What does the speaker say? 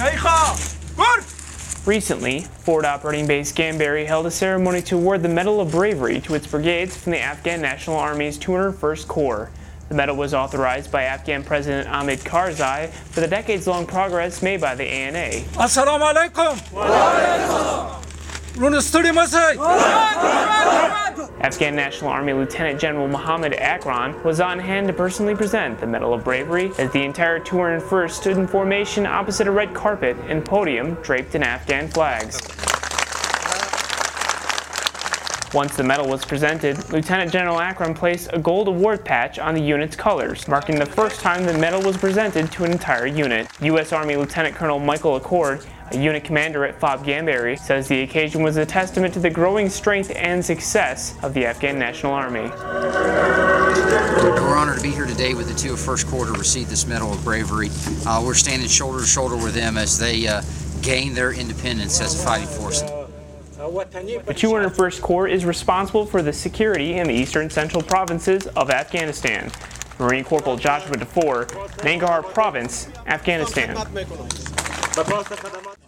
Recently, Forward Operating Base Ganbari held a ceremony to award the Medal of Bravery to its brigades from the Afghan National Army's 201st Corps. The medal was authorized by Afghan President Hamid Karzai for the decades-long progress made by the ANA. Assalamu alaikum. Afghan National Army Lieutenant General Mohammed Akron was on hand to personally present the Medal of Bravery as the entire 201st stood in formation opposite a red carpet and podium draped in Afghan flags. Once the medal was presented, Lieutenant General Akron placed a gold award patch on the unit's colors, marking the first time the medal was presented to an entire unit. U.S. Army Lieutenant Colonel Michael Accord, a unit commander at FOB Ganbari, says the occasion was a testament to the growing strength and success of the Afghan National Army. We're honored to be here today with the 201st Corps to receive this Medal of Bravery. We're standing shoulder to shoulder with them as they gain their independence as a fighting force. The 201st Corps is responsible for the security in the eastern central provinces of Afghanistan. Marine Corporal Joshua DeFore, Nangarhar Province, Afghanistan.